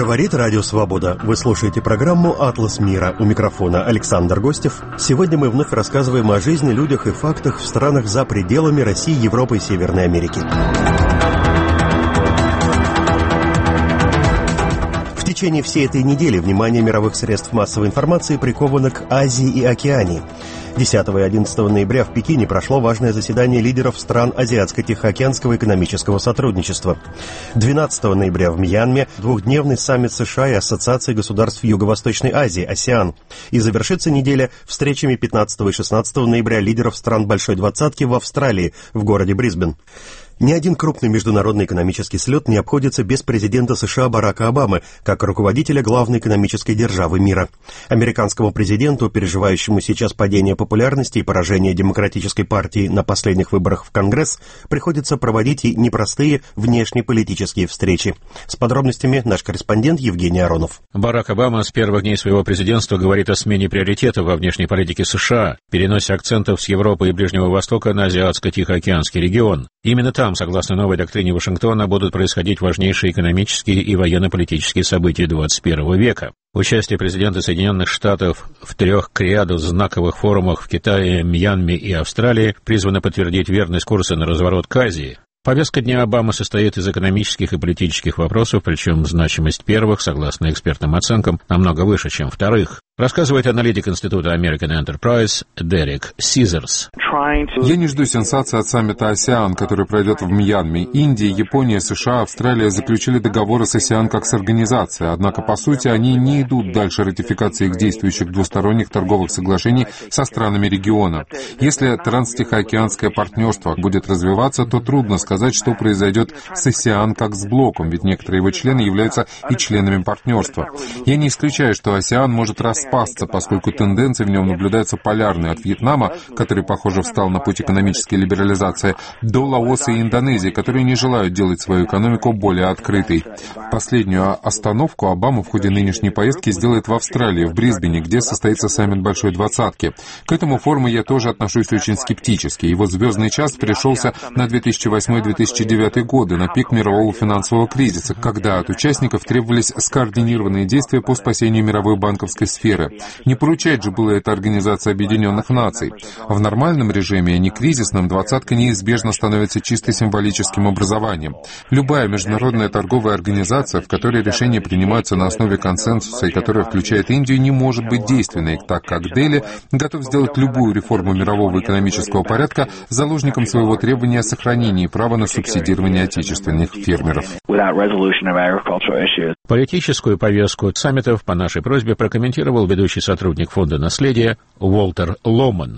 Говорит Радио Свобода. Вы слушаете программу «Атлас мира». У микрофона Александр Гостев. Сегодня мы вновь рассказываем о жизни, людях и фактах в странах за пределами России, Европы и Северной Америки. В течение всей этой недели внимание мировых средств массовой информации приковано к Азии и Океании. 10 и 11 ноября в Пекине прошло важное заседание лидеров стран Азиатско-Тихоокеанского экономического сотрудничества. 12 ноября в Мьянме двухдневный саммит США и Ассоциации государств Юго-Восточной Азии (АСЕАН). И завершится неделя встречами 15 и 16 ноября лидеров стран Большой Двадцатки в Австралии, в городе Брисбен. Ни один крупный международный экономический слет не обходится без президента США Барака Обамы, как руководителя главной экономической державы мира. Американскому президенту, переживающему сейчас падение популярности и поражение демократической партии на последних выборах в Конгресс, приходится проводить и непростые внешнеполитические встречи. С подробностями наш корреспондент Евгений Аронов. Барак Обама с первых дней своего президентства говорит о смене приоритетов во внешней политике США, переносе акцентов с Европы и Ближнего Востока на Азиатско-Тихоокеанский регион. Именно там, согласно новой доктрине Вашингтона, будут происходить важнейшие экономические и военно-политические события 21 века. Участие президента Соединенных Штатов в 3 к ряду знаковых форумах в Китае, Мьянме и Австралии призвано подтвердить верность курса на разворот к Азии. Повестка дня Обамы состоит из экономических и политических вопросов, причем значимость первых, согласно экспертным оценкам, намного выше, чем вторых. Рассказывает аналитик Института American Enterprise Дерек Сизерс. Я не жду сенсации от саммита АСЕАН, который пройдет в Мьянме. Индия, Япония, США, Австралия заключили договоры с АСЕАН как с организацией, однако, по сути, они не идут дальше ратификации их действующих двусторонних торговых соглашений со странами региона. Если транстихоокеанское партнерство будет развиваться, то трудно сказать, что произойдет с АСЕАН как с блоком, ведь некоторые его члены являются и членами партнерства. Я не исключаю, что АСЕАН может распасться, поскольку тенденции в нем наблюдаются полярные, от Вьетнама, который, похоже, встал на путь экономической либерализации, до Лаоса и Индонезии, которые не желают делать свою экономику более открытой. Последнюю остановку Обама в ходе нынешней поездки сделает в Австралии, в Брисбене, где состоится саммит Большой Двадцатки. К этому форуму я тоже отношусь очень скептически. Его звездный час пришелся на 2008-2009 годы, на пик мирового финансового кризиса, когда от участников требовались скоординированные действия по спасению мировой банковской сферы. Не поручать же было это Организация Объединенных Наций. В нормальном режиме, а не кризисном, двадцатка неизбежно становится чисто символическим образованием. Любая международная торговая организация, в которой решения принимаются на основе консенсуса и которая включает Индию, не может быть действенной, так как Дели готов сделать любую реформу мирового экономического порядка заложником своего требования о сохранении права на субсидирование отечественных фермеров. Политическую повестку саммитов по нашей просьбе прокомментировал ведущий сотрудник Фонда наследия Уолтер Ломан.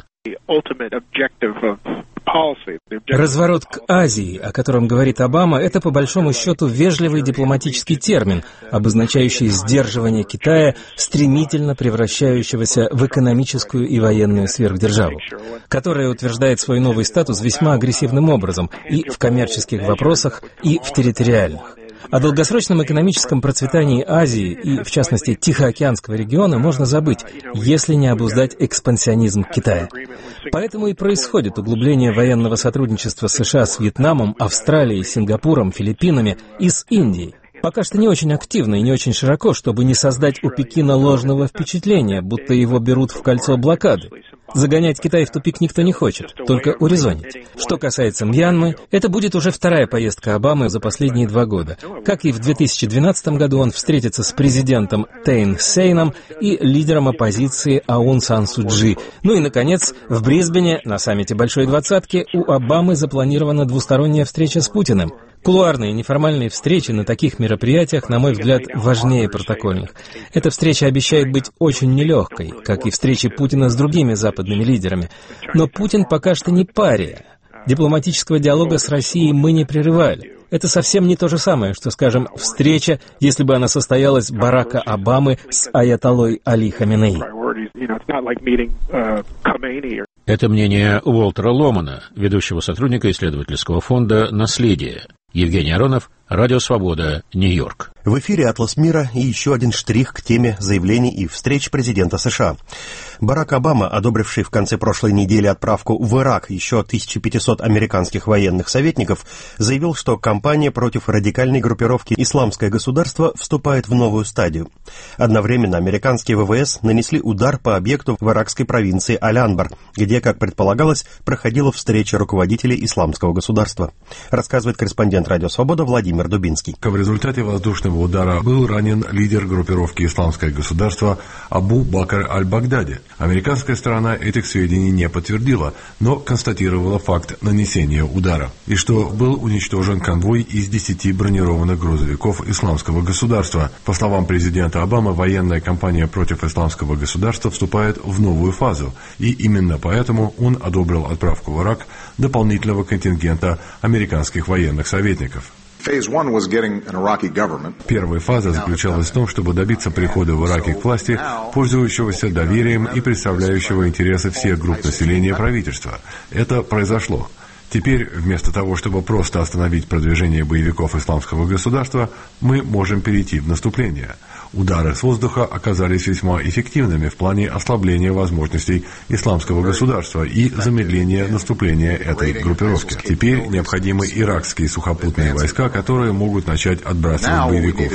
Разворот к Азии, о котором говорит Обама, это по большому счету вежливый дипломатический термин, обозначающий сдерживание Китая, стремительно превращающегося в экономическую и военную сверхдержаву, которая утверждает свой новый статус весьма агрессивным образом и в коммерческих вопросах, и в территориальных. О долгосрочном экономическом процветании Азии и, в частности, Тихоокеанского региона можно забыть, если не обуздать экспансионизм Китая. Поэтому и происходит углубление военного сотрудничества США с Вьетнамом, Австралией, Сингапуром, Филиппинами и с Индией. Пока что не очень активно и не очень широко, чтобы не создать у Пекина ложного впечатления, будто его берут в кольцо блокады. Загонять Китай в тупик никто не хочет, только урезонить. Что касается Мьянмы, это будет уже вторая поездка Обамы за последние 2 года. Как и в 2012 году, он встретится с президентом Тейн Сейном и лидером оппозиции Аун Сан Су Чжи. Ну и, наконец, в Брисбене, на саммите Большой Двадцатки, у Обамы запланирована двусторонняя встреча с Путиным. Кулуарные неформальные встречи на таких мероприятиях, на мой взгляд, важнее протокольных. Эта встреча обещает быть очень нелегкой, как и встречи Путина с другими западными лидерами. Но Путин пока что не пария. Дипломатического диалога с Россией мы не прерывали. Это совсем не то же самое, что, скажем, встреча, если бы она состоялась Барака Обамы с аятоллой Али Хаменеи. Это мнение Уолтера Ломана, ведущего сотрудника исследовательского фонда «Наследие». Евгений Аронов, Радио Свобода, Нью-Йорк. В эфире «Атлас мира» и еще один штрих к теме заявлений и встреч президента США. Барак Обама, одобривший в конце прошлой недели отправку в Ирак еще 1500 американских военных советников, заявил, что кампания против радикальной группировки «Исламское государство» вступает в новую стадию. Одновременно американские ВВС нанесли удар по объекту в иракской провинции Аль-Анбар, где, как предполагалось, проходила встреча руководителей «Исламского государства». Рассказывает корреспондент «Радио Свобода» Владимир Дубинский. В результате воздушного удара был ранен лидер группировки «Исламское государство» Абу Бакр аль-Багдади. Американская сторона этих сведений не подтвердила, но констатировала факт нанесения удара, и что был уничтожен конвой из 10 бронированных грузовиков «Исламского государства». По словам президента Обамы, военная кампания против «Исламского государства» вступает в новую фазу, и именно поэтому он одобрил отправку в Ирак дополнительного контингента американских военных советников. Первая фаза заключалась в том, чтобы добиться прихода в Ираке к власти, пользующегося доверием и представляющего интересы всех групп населения правительства. Это произошло. Теперь, вместо того, чтобы просто остановить продвижение боевиков «Исламского государства», мы можем перейти в наступление. Удары с воздуха оказались весьма эффективными в плане ослабления возможностей «Исламского государства» и замедления наступления этой группировки. Теперь необходимы иракские сухопутные войска, которые могут начать отбрасывать боевиков.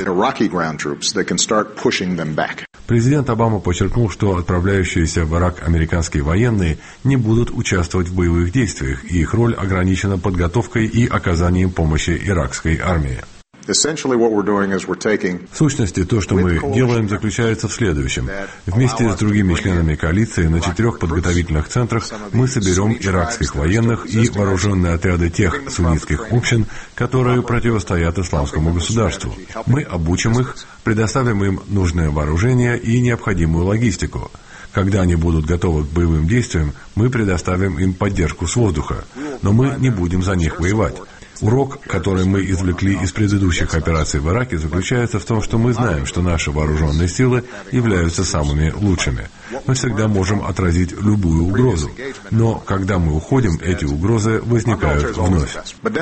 Президент Обама подчеркнул, что отправляющиеся в Ирак американские военные не будут участвовать в боевых действиях, и их роль ограничена подготовкой и оказанием помощи иракской армии. В сущности, то, что мы делаем, заключается в следующем. Вместе с другими членами коалиции на 4 подготовительных центрах мы соберем иракских военных и вооруженные отряды тех суннитских общин, которые противостоят «Исламскому государству». Мы обучим их, предоставим им нужное вооружение и необходимую логистику. Когда они будут готовы к боевым действиям, мы предоставим им поддержку с воздуха. Но мы не будем за них воевать. Урок, который мы извлекли из предыдущих операций в Ираке, заключается в том, что мы знаем, что наши вооруженные силы являются самыми лучшими. Мы всегда можем отразить любую угрозу. Но когда мы уходим, эти угрозы возникают вновь.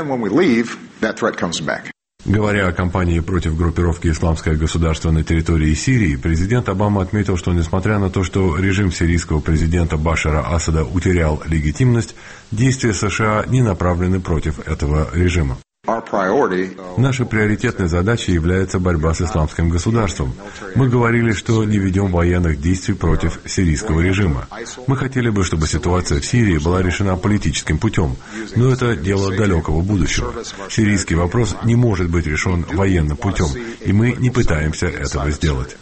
Говоря о кампании против группировки «Исламское государство» на территории Сирии, президент Обама отметил, что несмотря на то, что режим сирийского президента Башара Асада утерял легитимность, действия США не направлены против этого режима. Нашей приоритетной задачей является борьба с исламским государством. Мы говорили, что не ведем военных действий против сирийского режима. Мы хотели бы, чтобы ситуация в Сирии была решена политическим путем, но это дело далекого будущего. Сирийский вопрос не может быть решен военным путем, и мы не пытаемся этого сделать.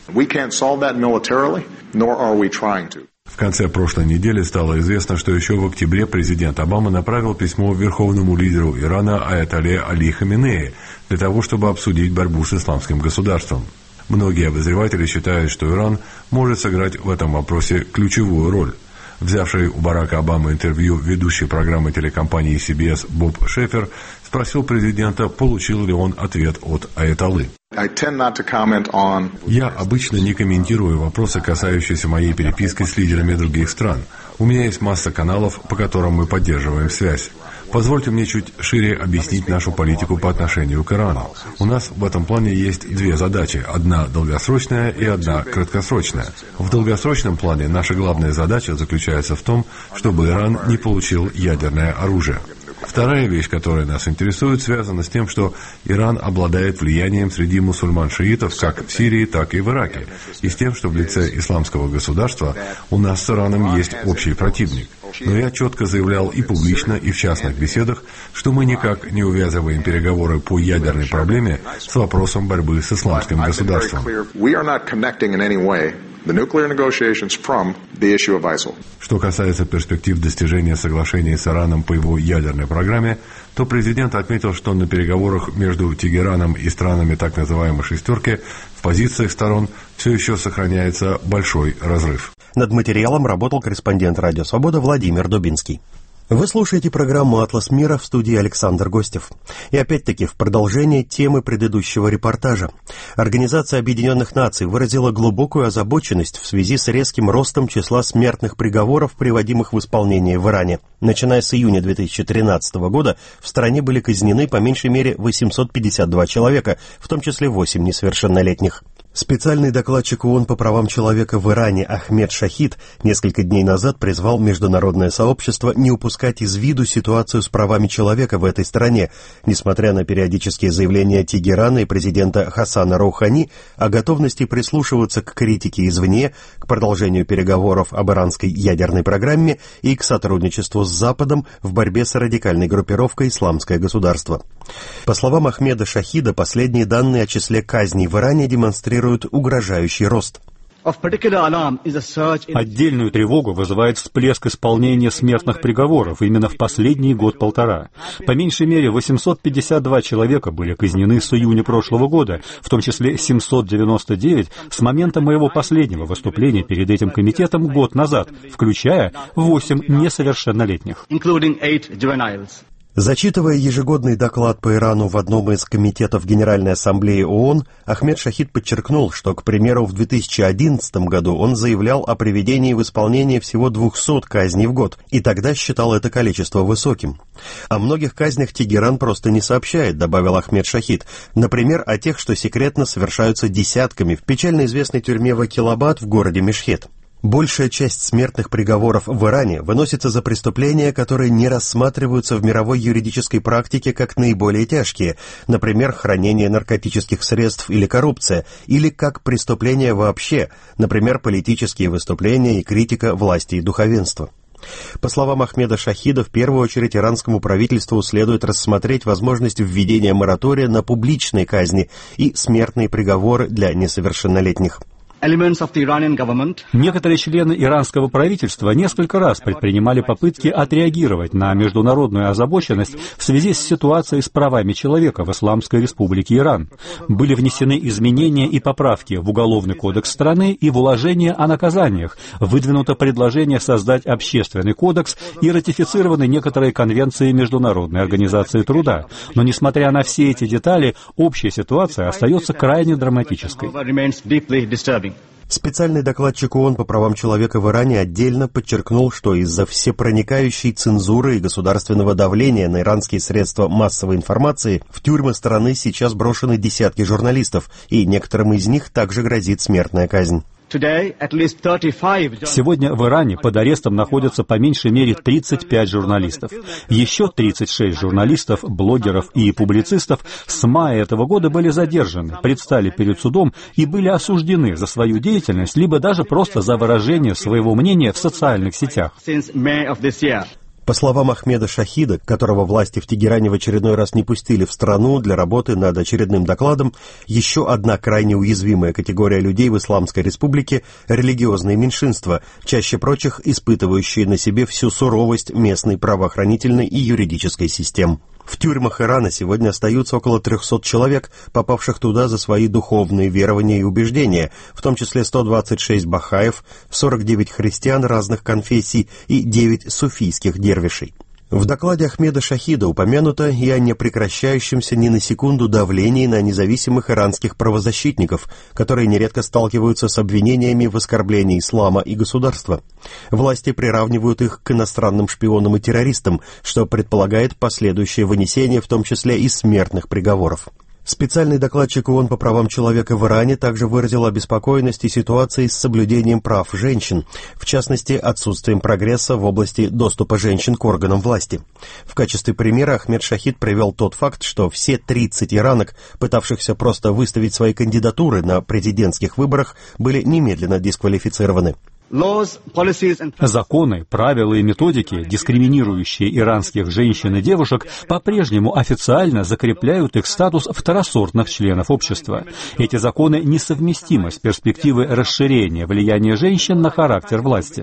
В конце прошлой недели стало известно, что еще в октябре президент Обама направил письмо верховному лидеру Ирана Аятолле Али Хаменеи для того, чтобы обсудить борьбу с исламским государством. Многие обозреватели считают, что Иран может сыграть в этом вопросе ключевую роль. Взявший у Барака Обамы интервью ведущий программы телекомпании CBS Боб Шефер спросил президента, получил ли он ответ от Аятоллы. Я обычно не комментирую вопросы, касающиеся моей переписки с лидерами других стран. У меня есть масса каналов, по которым мы поддерживаем связь. Позвольте мне чуть шире объяснить нашу политику по отношению к Ирану. У нас в этом плане есть две задачи. Одна долгосрочная и одна краткосрочная. В долгосрочном плане наша главная задача заключается в том, чтобы Иран не получил ядерное оружие. Вторая вещь, которая нас интересует, связана с тем, что Иран обладает влиянием среди мусульман-шиитов как в Сирии, так и в Ираке, и с тем, что в лице исламского государства у нас с Ираном есть общий противник. Но я четко заявлял и публично, и в частных беседах, что мы никак не увязываем переговоры по ядерной проблеме с вопросом борьбы с исламским государством. Что касается перспектив достижения соглашения с Ираном по его ядерной программе, то президент отметил, что на переговорах между Тегераном и странами так называемой «шестерки» в позициях сторон все еще сохраняется большой разрыв. Над материалом работал корреспондент «Радио Свобода» Владимир Дубинский. Вы слушаете программу «Атлас мира», в студии Александр Гостев. И опять-таки в продолжение темы предыдущего репортажа. Организация Объединенных Наций выразила глубокую озабоченность в связи с резким ростом числа смертных приговоров, приводимых в исполнение в Иране. Начиная с июня 2013 года в стране были казнены по меньшей мере 852 человека, в том числе 8 несовершеннолетних. Специальный докладчик ООН по правам человека в Иране Ахмед Шахид несколько дней назад призвал международное сообщество не упускать из виду ситуацию с правами человека в этой стране, несмотря на периодические заявления Тегерана и президента Хасана Роухани о готовности прислушиваться к критике извне, к продолжению переговоров об иранской ядерной программе и к сотрудничеству с Западом в борьбе с радикальной группировкой «Исламское государство». По словам Ахмеда Шахида, последние данные о числе казней в Иране демонстрируют угрожающий рост. Отдельную тревогу вызывает всплеск исполнения смертных приговоров именно в последний год-полтора. По меньшей мере 852 человека были казнены с июня прошлого года, в том числе 799 с момента моего последнего выступления перед этим комитетом год назад, включая 8 несовершеннолетних. Зачитывая ежегодный доклад по Ирану в одном из комитетов Генеральной Ассамблеи ООН, Ахмед Шахид подчеркнул, что, к примеру, в 2011 году он заявлял о приведении в исполнение всего 200 казней в год, и тогда считал это количество высоким. О многих казнях Тегеран просто не сообщает, добавил Ахмед Шахид, например, о тех, что секретно совершаются десятками в печально известной тюрьме Вакилабад в городе Мешхед. Большая часть смертных приговоров в Иране выносится за преступления, которые не рассматриваются в мировой юридической практике как наиболее тяжкие, например, хранение наркотических средств или коррупция, или как преступления вообще, например, политические выступления и критика власти и духовенства. По словам Ахмеда Шахида, в первую очередь иранскому правительству следует рассмотреть возможность введения моратория на публичные казни и смертные приговоры для несовершеннолетних. Некоторые члены иранского правительства несколько раз предпринимали попытки отреагировать на международную озабоченность в связи с ситуацией с правами человека в Исламской Республике Иран. Были внесены изменения и поправки в Уголовный кодекс страны и в уложение о наказаниях, выдвинуто предложение создать общественный кодекс и ратифицированы некоторые конвенции Международной организации труда. Но, несмотря на все эти детали, общая ситуация остается крайне драматической. Специальный докладчик ООН по правам человека в Иране отдельно подчеркнул, что из-за всепроникающей цензуры и государственного давления на иранские средства массовой информации в тюрьмы страны сейчас брошены десятки журналистов, и некоторым из них также грозит смертная казнь. Сегодня в Иране под арестом находятся по меньшей мере 35 журналистов. Еще 36 журналистов, блогеров и публицистов с мая этого года были задержаны, предстали перед судом и были осуждены за свою деятельность, либо даже просто за выражение своего мнения в социальных сетях. По словам Ахмеда Шахида, которого власти в Тегеране в очередной раз не пустили в страну для работы над очередным докладом, еще одна крайне уязвимая категория людей в Исламской Республике – религиозные меньшинства, чаще прочих испытывающие на себе всю суровость местной правоохранительной и юридической систем. В тюрьмах Ирана сегодня остаются около 300 человек, попавших туда за свои духовные верования и убеждения, в том числе 126 бахаев, 49 христиан разных конфессий и 9 суфийских дервишей. В докладе Ахмеда Шахида упомянуто и о непрекращающемся ни на секунду давлении на независимых иранских правозащитников, которые нередко сталкиваются с обвинениями в оскорблении ислама и государства. Власти приравнивают их к иностранным шпионам и террористам, что предполагает последующее вынесение, в том числе и смертных приговоров. Специальный докладчик ООН по правам человека в Иране также выразил обеспокоенность ситуацией с соблюдением прав женщин, в частности, отсутствием прогресса в области доступа женщин к органам власти. В качестве примера Ахмед Шахид привел тот факт, что все 30 иранок, пытавшихся просто выставить свои кандидатуры на президентских выборах, были немедленно дисквалифицированы. Законы, правила и методики, дискриминирующие иранских женщин и девушек, по-прежнему официально закрепляют их статус второсортных членов общества. Эти законы несовместимы с перспективой расширения влияния женщин на характер власти.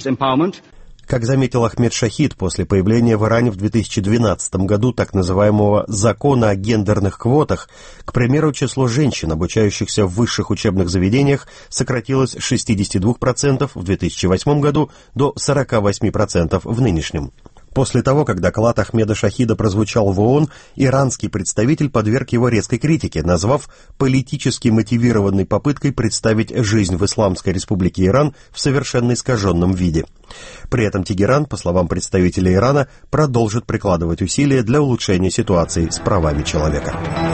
Как заметил Ахмед Шахид, после появления в Иране в 2012 году так называемого «закона о гендерных квотах», к примеру, число женщин, обучающихся в высших учебных заведениях, сократилось с 62% в 2008 году до 48% в нынешнем. После того, как доклад Ахмеда Шахида прозвучал в ООН, иранский представитель подверг его резкой критике, назвав политически мотивированной попыткой представить жизнь в Исламской Республике Иран в совершенно искаженном виде. При этом Тегеран, по словам представителя Ирана, продолжит прикладывать усилия для улучшения ситуации с правами человека.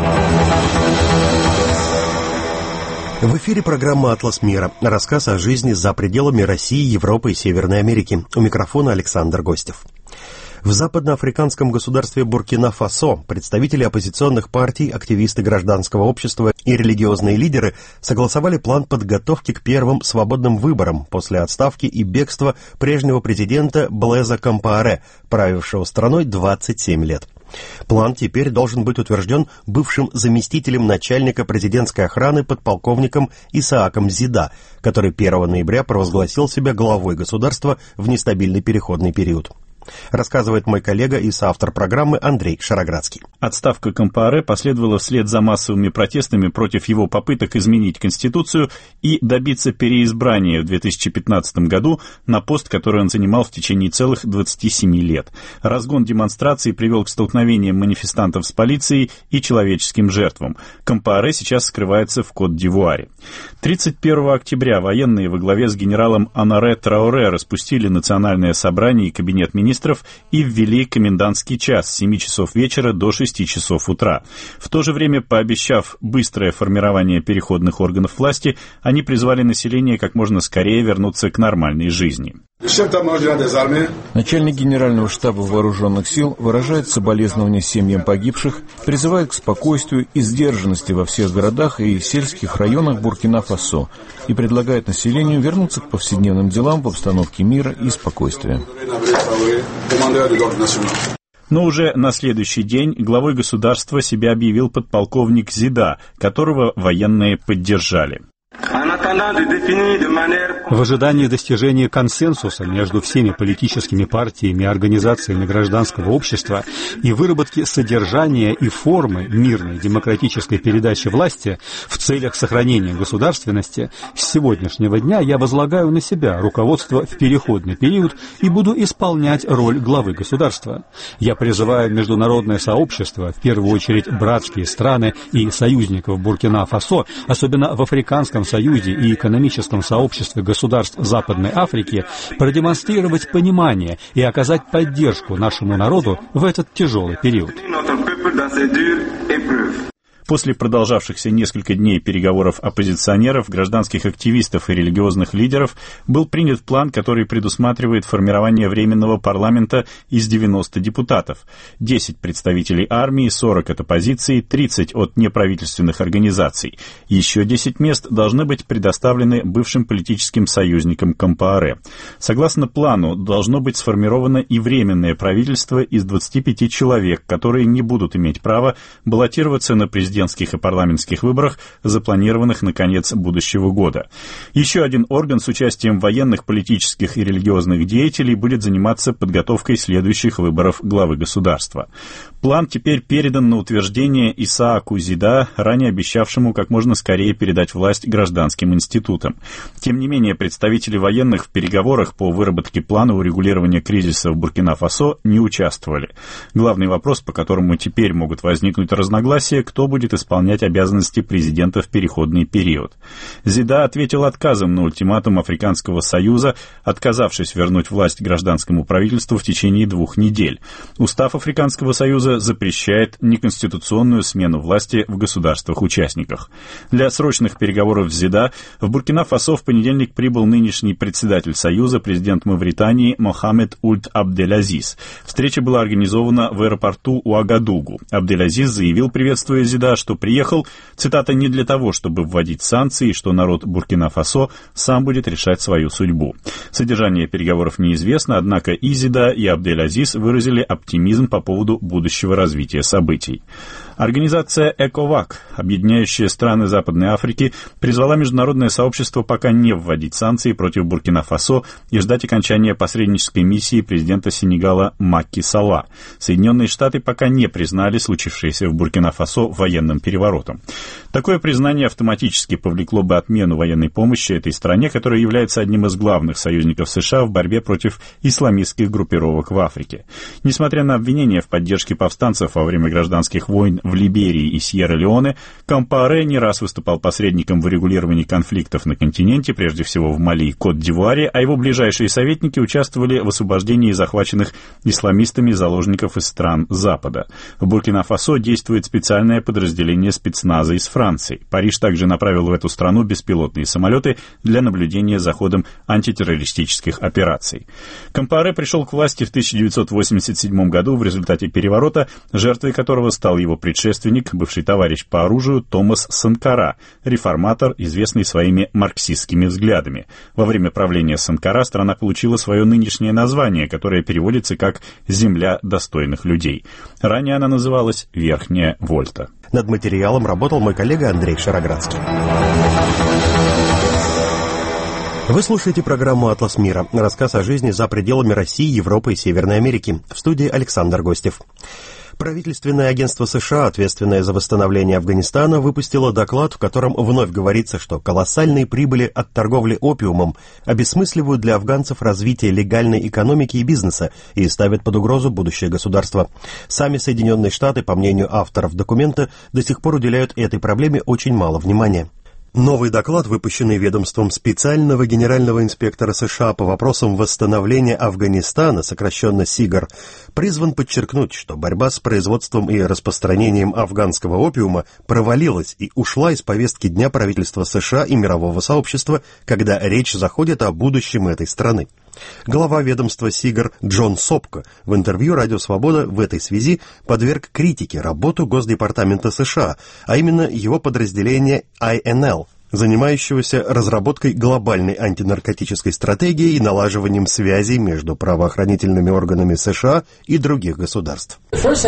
В эфире программа «Атлас мира». Рассказ о жизни за пределами России, Европы и Северной Америки. У микрофона Александр Гостев. В западноафриканском государстве Буркина-Фасо представители оппозиционных партий, активисты гражданского общества и религиозные лидеры согласовали план подготовки к первым свободным выборам после отставки и бегства прежнего президента Блеза Кампааре, правившего страной 27 лет. План теперь должен быть утвержден бывшим заместителем начальника президентской охраны подполковником Исааком Зида, который 1 ноября провозгласил себя главой государства в нестабильный переходный период. Рассказывает мой коллега и соавтор программы Андрей Шароградский. Отставка Кампааре последовала вслед за массовыми протестами против его попыток изменить Конституцию и добиться переизбрания в 2015 году на пост, который он занимал в течение целых 27 лет. Разгон демонстраций привел к столкновениям манифестантов с полицией и человеческим жертвам. Кампааре сейчас скрывается в Кот-д'Ивуаре. 31 октября военные во главе с генералом Анаре Трауре распустили национальное собрание и кабинет министров и ввели комендантский час с 7 часов вечера до 6 часов утра. В то же время, пообещав быстрое формирование переходных органов власти, они призвали население как можно скорее вернуться к нормальной жизни. Начальник Генерального штаба Вооруженных сил выражает соболезнования семьям погибших, призывает к спокойствию и сдержанности во всех городах и сельских районах Буркина-Фасо и предлагает населению вернуться к повседневным делам в обстановке мира и спокойствия. Но уже на следующий день главой государства себя объявил подполковник Зида, которого военные поддержали. В ожидании достижения консенсуса между всеми политическими партиями и организациями гражданского общества и выработки содержания и формы мирной демократической передачи власти в целях сохранения государственности, с сегодняшнего дня я возлагаю на себя руководство в переходный период и буду исполнять роль главы государства. Я призываю международное сообщество, в первую очередь братские страны и союзников Буркина-Фасо, особенно в Африканском Союзе и экономическом сообществе государств Западной Африки, продемонстрировать понимание и оказать поддержку нашему народу в этот тяжелый период. После продолжавшихся несколько дней переговоров оппозиционеров, гражданских активистов и религиозных лидеров был принят план, который предусматривает формирование Временного парламента из 90 депутатов, 10 представителей армии, 40 от оппозиции, 30 от неправительственных организаций. Еще 10 мест должны быть предоставлены бывшим политическим союзникам Кампааре. Согласно плану, должно быть сформировано и Временное правительство из 25 человек, которые не будут иметь права баллотироваться на президентских и парламентских выборах, запланированных на конец будущего года. Еще один орган с участием военных, политических и религиозных деятелей будет заниматься подготовкой следующих выборов главы государства. План теперь передан на утверждение Исааку Зида, ранее обещавшему как можно скорее передать власть гражданским институтам. Тем не менее, представители военных в переговорах по выработке плана урегулирования кризиса в Буркина-Фасо не участвовали. Главный вопрос, по которому теперь могут возникнуть разногласия, кто будет исполнять обязанности президента в переходный период. Зида ответил отказом на ультиматум Африканского Союза, отказавшись вернуть власть гражданскому правительству в течение 2 недель. Устав Африканского Союза запрещает неконституционную смену власти в государствах-участниках. Для срочных переговоров с Зида в Буркина-Фасо в понедельник прибыл нынешний председатель Союза, президент Мавритании Мохаммед Ульт Абдель-Азиз. Встреча была организована в аэропорту Уагадугу. Абдель-Азиз заявил, приветствуя Зида, что приехал, цитата, не для того, чтобы вводить санкции, и что народ Буркина-Фасо сам будет решать свою судьбу. Содержание переговоров неизвестно, однако и Зида, и Абдель-Азиз выразили оптимизм по поводу будущего развития событий. Организация ЭКОВАК, объединяющая страны Западной Африки, призвала международное сообщество пока не вводить санкции против Буркина-Фасо и ждать окончания посреднической миссии президента Сенегала Макки Салла. Соединенные Штаты пока не признали случившееся в Буркина-Фасо военным переворотом. Такое признание автоматически повлекло бы отмену военной помощи этой стране, которая является одним из главных союзников США в борьбе против исламистских группировок в Африке. Несмотря на обвинения в поддержке повстанцев во время гражданских войн в Либерии и Сьерра-Леоне, Компаре не раз выступал посредником в урегулировании конфликтов на континенте, прежде всего в Мали и Кот-д'Ивуаре, а его ближайшие советники участвовали в освобождении захваченных исламистами заложников из стран Запада. В Буркина-Фасо действует специальное подразделение спецназа из Франции. Париж также направил в эту страну беспилотные самолеты для наблюдения за ходом антитеррористических операций. Компаре пришел к власти в 1987 году в результате переворота, жертвой которого стал его предшественник, бывший товарищ по оружию Томас Санкара, реформатор, известный своими марксистскими взглядами. Во время правления Санкара страна получила свое нынешнее название, которое переводится как «Земля достойных людей». Ранее она называлась «Верхняя Вольта». Над материалом работал мой коллега Андрей Шароградский. Вы слушаете программу «Атлас мира». Рассказ о жизни за пределами России, Европы и Северной Америки. В студии Александр Гостев. Правительственное агентство США, ответственное за восстановление Афганистана, выпустило доклад, в котором вновь говорится, что колоссальные прибыли от торговли опиумом обесмысливают для афганцев развитие легальной экономики и бизнеса и ставят под угрозу будущее государства. Сами Соединенные Штаты, по мнению авторов документа, до сих пор уделяют этой проблеме очень мало внимания. Новый доклад, выпущенный ведомством специального генерального инспектора США по вопросам восстановления Афганистана, сокращенно СИГАР, призван подчеркнуть, что борьба с производством и распространением афганского опиума провалилась и ушла из повестки дня правительства США и мирового сообщества, когда речь заходит о будущем этой страны. Глава ведомства СИГАР Джон Сопко в интервью «Радио Свобода» в этой связи подверг критике работу Госдепартамента США, а именно его подразделения INL, занимающегося разработкой глобальной антинаркотической стратегии и налаживанием связей между правоохранительными органами США и других государств.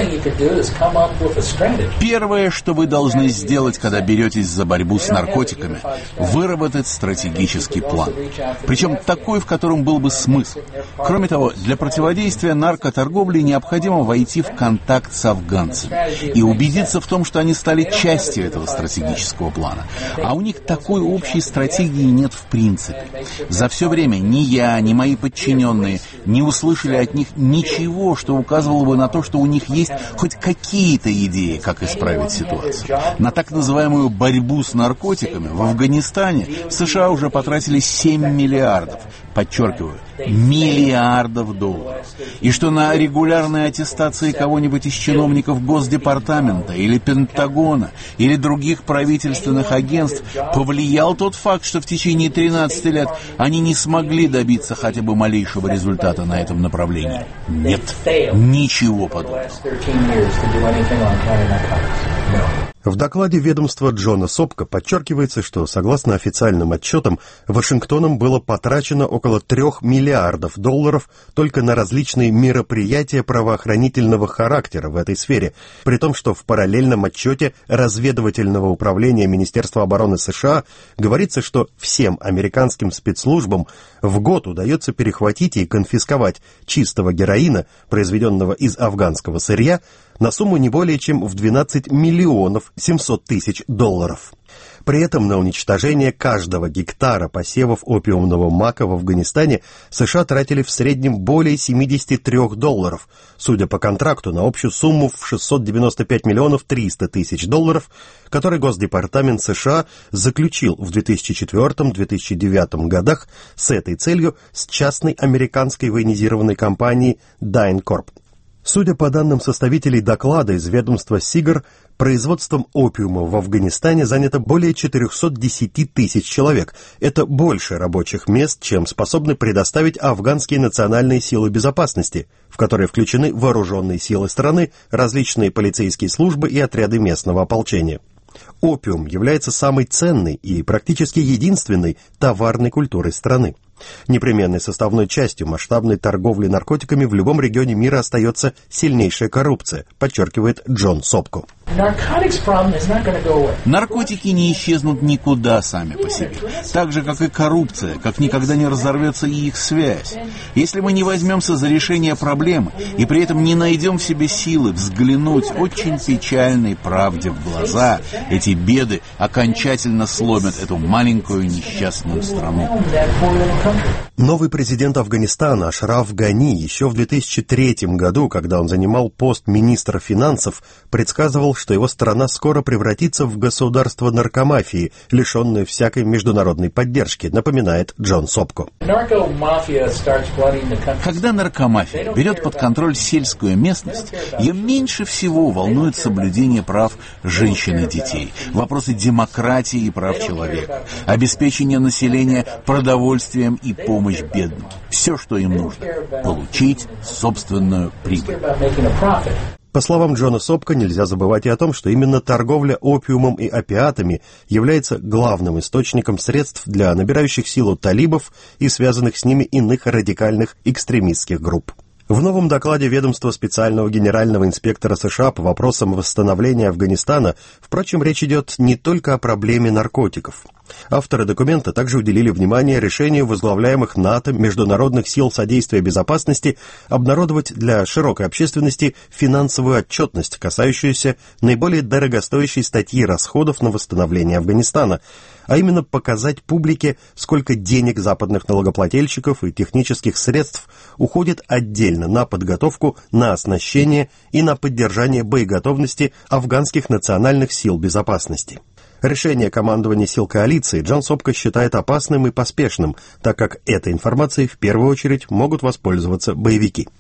Первое, что вы должны сделать, когда беретесь за борьбу с наркотиками, выработать стратегический план. Причем такой, в котором был бы смысл. Кроме того, для противодействия наркоторговле необходимо войти в контакт с афганцами и убедиться в том, что они стали частью этого стратегического плана. А у них такой общей стратегии нет в принципе. За все время ни я, ни мои подчиненные не услышали от них ничего, что указывало бы на то, что у них есть хоть какие-то идеи, как исправить ситуацию. На так называемую борьбу с наркотиками в Афганистане США уже потратили 7 миллиардов, подчеркиваю, миллиардов долларов. И что на регулярной аттестации кого-нибудь из чиновников Госдепартамента или Пентагона или других правительственных агентств повлиял тот факт, что в течение 13 лет они не смогли добиться хотя бы малейшего результата на этом направлении? Нет, ничего подобного. В докладе ведомства Джона Сопко подчеркивается, что, согласно официальным отчетам, Вашингтоном было потрачено около 3 миллиардов долларов только на различные мероприятия правоохранительного характера в этой сфере, при том, что в параллельном отчете разведывательного управления Министерства обороны США говорится, что всем американским спецслужбам в год удается перехватить и конфисковать чистого героина, произведенного из афганского сырья, на сумму не более чем в 12 миллионов 700 тысяч долларов. При этом на уничтожение каждого гектара посевов опиумного мака в Афганистане США тратили в среднем более 73 долларов, судя по контракту на общую сумму в 695 миллионов 300 тысяч долларов, который Госдепартамент США заключил в 2004-2009 годах с этой целью с частной американской военизированной компанией DynCorp. Судя по данным составителей доклада из ведомства СИГАР, производством опиума в Афганистане занято более 410 тысяч человек. Это больше рабочих мест, чем способны предоставить афганские национальные силы безопасности, в которые включены вооруженные силы страны, различные полицейские службы и отряды местного ополчения. Опиум является самой ценной и практически единственной товарной культурой страны. Непременной составной частью масштабной торговли наркотиками в любом регионе мира остается сильнейшая коррупция, подчеркивает Джон Сопко. Наркотики не исчезнут никуда сами по себе. Так же, как и коррупция, как никогда не разорвется и их связь. Если мы не возьмемся за решение проблемы и при этом не найдем в себе силы взглянуть очень печальной правде в глаза, эти беды окончательно сломят эту маленькую несчастную страну. Новый президент Афганистана Ашраф Гани еще в 2003 году, когда он занимал пост министра финансов, предсказывал, что его страна скоро превратится в государство наркомафии, лишенное всякой международной поддержки, напоминает Джон Сопко. Когда наркомафия берет под контроль сельскую местность, ее меньше всего волнует соблюдение прав женщин и детей, вопросы демократии и прав человека, обеспечение населения продовольствием и помощь бедным. Все, что им нужно – получить собственную прибыль. По словам Джона Сопко, нельзя забывать и о том, что именно торговля опиумом и опиатами является главным источником средств для набирающих силу талибов и связанных с ними иных радикальных экстремистских групп. В новом докладе ведомства специального генерального инспектора США по вопросам восстановления Афганистана, впрочем, речь идет не только о проблеме наркотиков. Авторы документа также уделили внимание решению возглавляемых НАТО международных сил содействия безопасности обнародовать для широкой общественности финансовую отчетность, касающуюся наиболее дорогостоящей статьи расходов на восстановление Афганистана, а именно показать публике, сколько денег западных налогоплательщиков и технических средств уходит отдельно на подготовку, на оснащение и на поддержание боеготовности афганских национальных сил безопасности. Решение командования сил коалиции Джон Сопко считает опасным и поспешным, так как этой информацией в первую очередь могут воспользоваться боевики.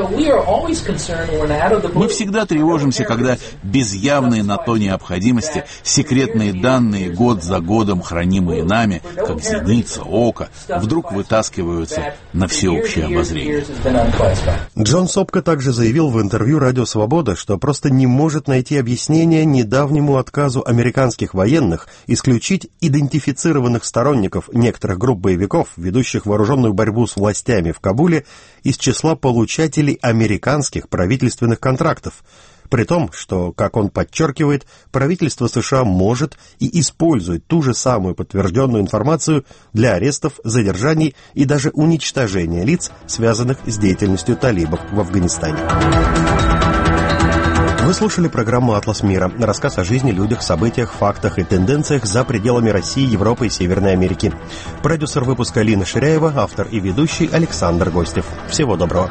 Мы всегда тревожимся, когда без явной на то необходимости секретные данные, год за годом хранимые нами, как зеница ока, вдруг вытаскиваются на всеобщее обозрение. Джон Сопко также заявил в интервью «Радио Свобода», что просто не может найти объяснение недавнему отказу американских военных исключить идентифицированных сторонников некоторых групп боевиков, ведущих вооруженную борьбу с властями в Кабуле, из числа получателей американских правительственных контрактов, при том, что, как он подчеркивает, правительство США может и использует ту же самую подтвержденную информацию для арестов, задержаний и даже уничтожения лиц, связанных с деятельностью талибов в Афганистане. Вы слушали программу «Атлас мира», рассказ о жизни, людях, событиях, фактах и тенденциях за пределами России, Европы и Северной Америки. Продюсер выпуска Лина Ширяева, автор и ведущий Александр Гостев. Всего доброго.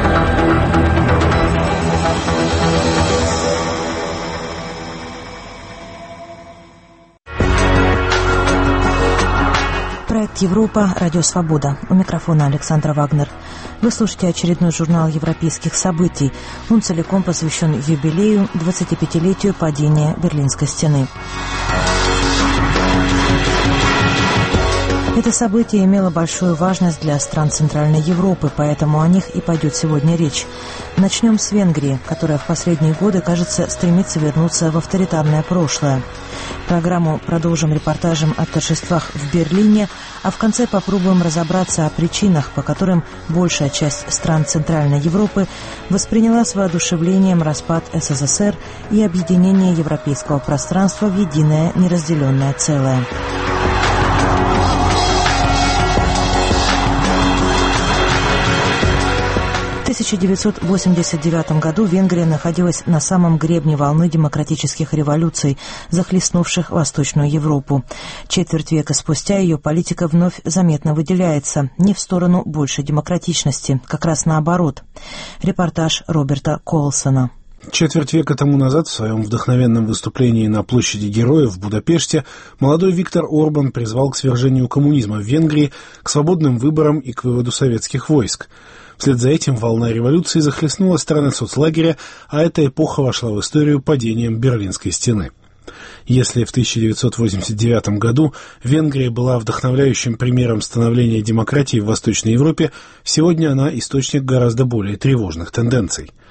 Проект «Европа», Радио Свобода. У микрофона Александра Вагнер. Вы слушаете очередной журнал европейских событий. Он целиком посвящен юбилею 25-летию падения Берлинской стены. Это событие имело большую важность для стран Центральной Европы, поэтому о них и пойдет сегодня речь. Начнем с Венгрии, которая в последние годы, кажется, стремится вернуться в авторитарное прошлое. Программу продолжим репортажем о торжествах в Берлине, а в конце попробуем разобраться о причинах, по которым большая часть стран Центральной Европы восприняла с воодушевлением распад СССР и объединение европейского пространства в единое неразделенное целое. В 1989 году Венгрия находилась на самом гребне волны демократических революций, захлестнувших Восточную Европу. Четверть века спустя ее политика вновь заметно выделяется, не в сторону большей демократичности, как раз наоборот. Репортаж Роберта Колсона. Четверть века тому назад в своем вдохновенном выступлении на площади Героев в Будапеште молодой Виктор Орбан призвал к свержению коммунизма в Венгрии, к свободным выборам и к выводу советских войск. Вслед за этим волна революции захлестнула страны соцлагеря, а эта эпоха вошла в историю падением Берлинской стены. Если в 1989 году Венгрия была вдохновляющим примером становления демократии в Восточной Европе, сегодня она источник гораздо более тревожных тенденций.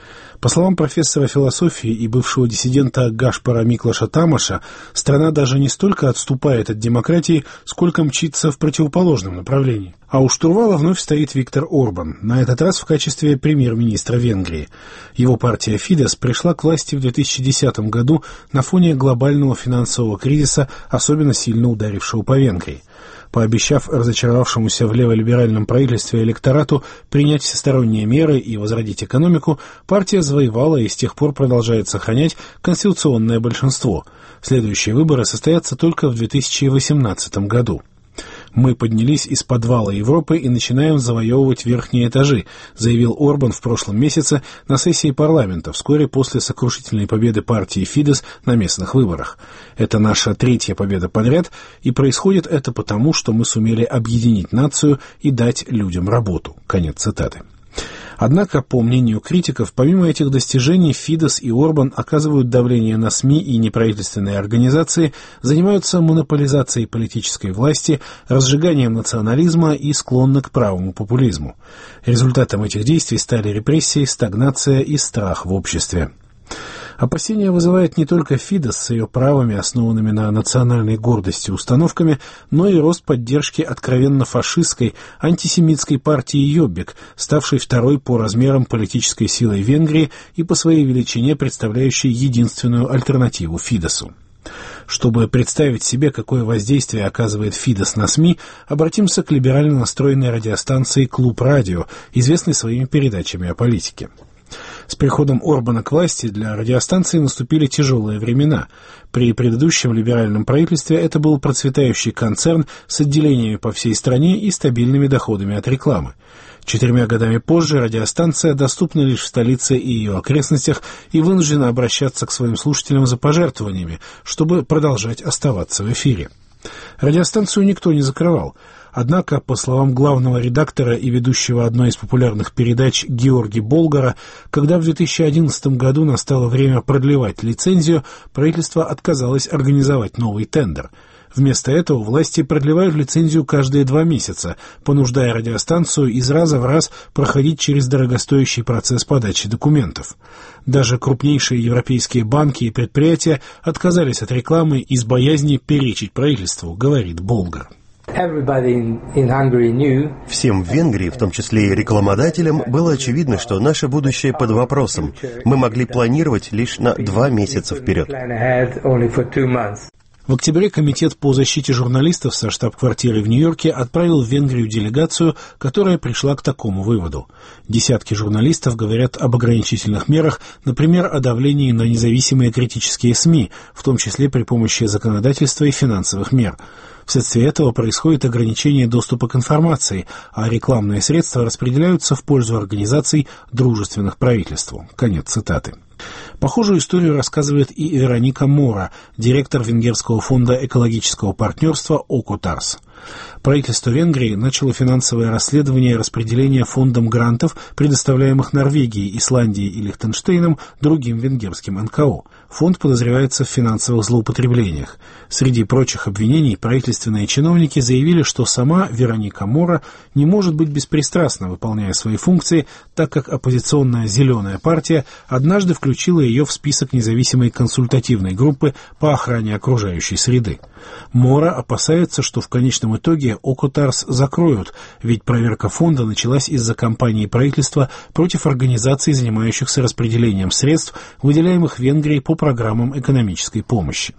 По словам профессора философии и бывшего диссидента Гашпара Миклаша Тамаша, страна даже не столько отступает от демократии, сколько мчится в противоположном направлении. А у штурвала вновь стоит Виктор Орбан, на этот раз в качестве премьер-министра Венгрии. Его партия «Фидес» пришла к власти в 2010 году на фоне глобального финансового кризиса, особенно сильно ударившего по Венгрии. Пообещав разочаровавшемуся в леволиберальном правительстве электорату принять всесторонние меры и возродить экономику, партия завоевала и с тех пор продолжает сохранять конституционное большинство. Следующие выборы состоятся только в 2018 году. «Мы поднялись из подвала Европы и начинаем завоевывать верхние этажи», заявил Орбан в прошлом месяце на сессии парламента, вскоре после сокрушительной победы партии «Фидес» на местных выборах. «Это наша третья победа подряд, и происходит это потому, что мы сумели объединить нацию и дать людям работу». Конец цитаты. Однако, по мнению критиков, помимо этих достижений, Фидес и Орбан оказывают давление на СМИ и неправительственные организации, занимаются монополизацией политической власти, разжиганием национализма и склонны к правому популизму. Результатом этих действий стали репрессии, стагнация и страх в обществе. Опасения вызывает не только Фидес с ее правами, основанными на национальной гордости установками, но и рост поддержки откровенно фашистской, антисемитской партии Йоббик, ставшей второй по размерам политической силой Венгрии и по своей величине представляющей единственную альтернативу Фидесу. Чтобы представить себе, какое воздействие оказывает Фидес на СМИ, обратимся к либерально настроенной радиостанции «Клуб Радио», известной своими передачами о политике. С приходом Орбана к власти для радиостанции наступили тяжелые времена. При предыдущем либеральном правительстве это был процветающий концерн с отделениями по всей стране и стабильными доходами от рекламы. 4 годами позже радиостанция доступна лишь в столице и ее окрестностях и вынуждена обращаться к своим слушателям за пожертвованиями, чтобы продолжать оставаться в эфире. Радиостанцию никто не закрывал. Однако, по словам главного редактора и ведущего одной из популярных передач Георги Болгара, когда в 2011 году настало время продлевать лицензию, правительство отказалось организовать новый тендер. Вместо этого власти продлевают лицензию каждые 2 месяца, понуждая радиостанцию из раза в раз проходить через дорогостоящий процесс подачи документов. Даже крупнейшие европейские банки и предприятия отказались от рекламы из боязни перечить правительству, говорит Болгар. Всем в Венгрии, в том числе и рекламодателям, было очевидно, что наше будущее под вопросом. Мы могли планировать лишь на 2 месяца вперед. В октябре Комитет по защите журналистов со штаб-квартирой в Нью-Йорке отправил в Венгрию делегацию, которая пришла к такому выводу. Десятки журналистов говорят об ограничительных мерах, например, о давлении на независимые критические СМИ, в том числе при помощи законодательства и финансовых мер. Вследствие этого происходит ограничение доступа к информации, а рекламные средства распределяются в пользу организаций, дружественных правительству. Конец цитаты. Похожую историю рассказывает и Вероника Мора, директор Венгерского фонда экологического партнерства «Окотарс». Правительство Венгрии начало финансовое расследование распределения фондом грантов, предоставляемых Норвегией, Исландией и Лихтенштейном, другим венгерским НКО. Фонд подозревается в финансовых злоупотреблениях. Среди прочих обвинений правительственные чиновники заявили, что сама Вероника Мора не может быть беспристрастно выполняя свои функции, так как оппозиционная «Зеленая партия» однажды включила ее в список независимой консультативной группы по охране окружающей среды. Мора опасается, что в конечном итоге Окотарс закроют, ведь проверка фонда началась из-за кампании правительства против организаций, занимающихся распределением средств, выделяемых Венгрии по программам экономической помощи.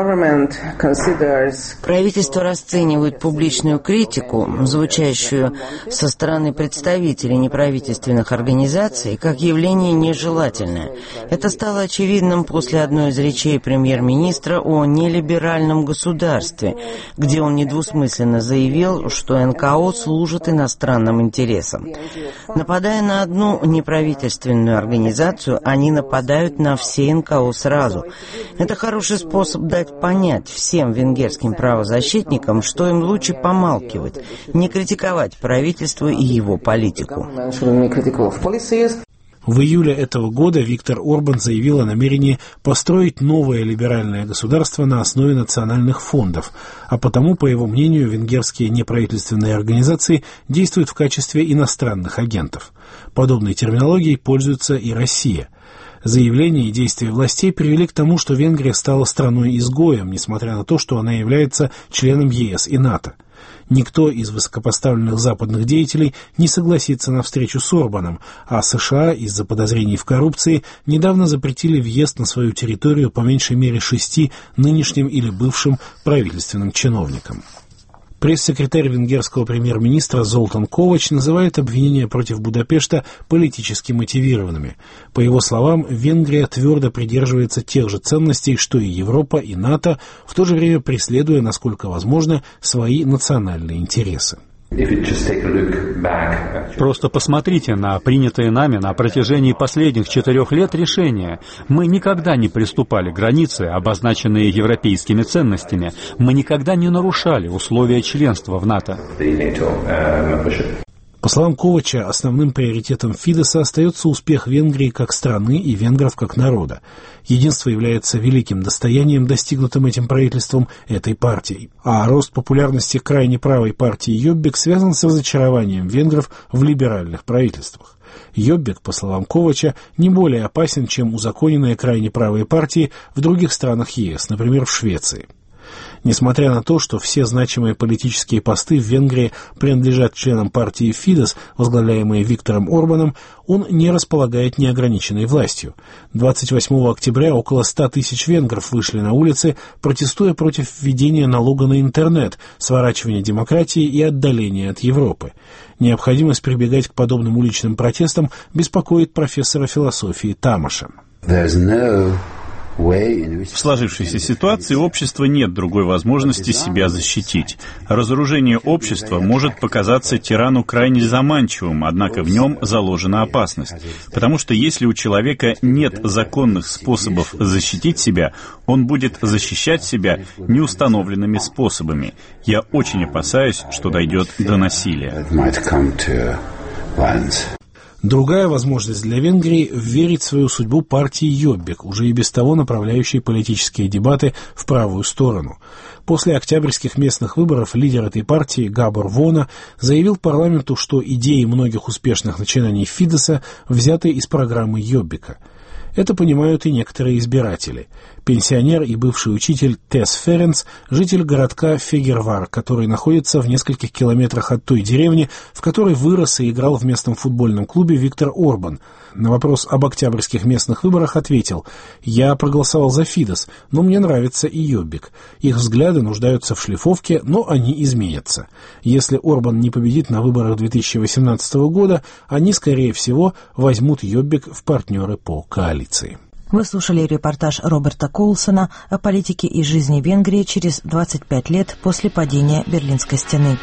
Правительство расценивает публичную критику, звучащую со стороны представителей неправительственных организаций, как явление нежелательное. Это стало очевидным после одной из речей премьер-министра о нелиберальном государстве, где он недвусмысленно заявил, что НКО служат иностранным интересам. Нападая на одну неправительственную организацию, они нападают на все НКО сразу. Это хороший способ дать понять всем венгерским правозащитникам, что им лучше помалкивать, не критиковать правительство и его политику. В июле этого года Виктор Орбан заявил о намерении построить новое либеральное государство на основе национальных фондов, а потому, по его мнению, венгерские неправительственные организации действуют в качестве иностранных агентов. Подобной терминологией пользуется и Россия. Заявления и действия властей привели к тому, что Венгрия стала страной-изгоем, несмотря на то, что она является членом ЕС и НАТО. Никто из высокопоставленных западных деятелей не согласится на встречу с Орбаном, а США из-за подозрений в коррупции недавно запретили въезд на свою территорию по меньшей мере 6 нынешним или бывшим правительственным чиновникам. Пресс-секретарь венгерского премьер-министра Золтан Ковач называет обвинения против Будапешта политически мотивированными. По его словам, Венгрия твердо придерживается тех же ценностей, что и Европа и НАТО, в то же время преследуя, насколько возможно, свои национальные интересы. Просто посмотрите на принятые нами на протяжении последних 4 лет решения. Мы никогда не приступали к границе, обозначенные европейскими ценностями. Мы никогда не нарушали условия членства в НАТО. По словам Ковача, основным приоритетом Фидеса остается успех Венгрии как страны и венгров как народа. Единство является великим достоянием, достигнутым этим правительством, этой партией. А рост популярности крайне правой партии Йоббик связан с разочарованием венгров в либеральных правительствах. Йоббик, по словам Ковача, не более опасен, чем узаконенные крайне правые партии в других странах ЕС, например, в Швеции. Несмотря на то, что все значимые политические посты в Венгрии принадлежат членам партии Фидес, возглавляемой Виктором Орбаном, он не располагает неограниченной властью. 28 октября около 100 тысяч венгров вышли на улицы, протестуя против введения налога на интернет, сворачивания демократии и отдаления от Европы. Необходимость прибегать к подобным уличным протестам беспокоит профессора философии Тамаша. В сложившейся ситуации у общества нет другой возможности себя защитить. Разоружение общества может показаться тирану крайне заманчивым, однако в нем заложена опасность. Потому что если у человека нет законных способов защитить себя, он будет защищать себя неустановленными способами. Я очень опасаюсь, что дойдет до насилия. Другая возможность для Венгрии – верить в свою судьбу партии Йоббик, уже и без того направляющей политические дебаты в правую сторону. После октябрьских местных выборов лидер этой партии Габор Вона заявил парламенту, что идеи многих успешных начинаний Фидеса взяты из программы Йоббика. Это понимают и некоторые избиратели. Пенсионер и бывший учитель Тес Ференц – житель городка Фегервар, который находится в нескольких километрах от той деревни, в которой вырос и играл в местном футбольном клубе Виктор Орбан. На вопрос об октябрьских местных выборах ответил: «Я проголосовал за Фидес, но мне нравится и Йоббик. Их взгляды нуждаются в шлифовке, но они изменятся. Если Орбан не победит на выборах 2018 года, они, скорее всего, возьмут Йоббик в партнеры по коалиции». Вы слушали репортаж Роберта Коулсона о политике и жизни Венгрии через 25 лет после падения Берлинской стены.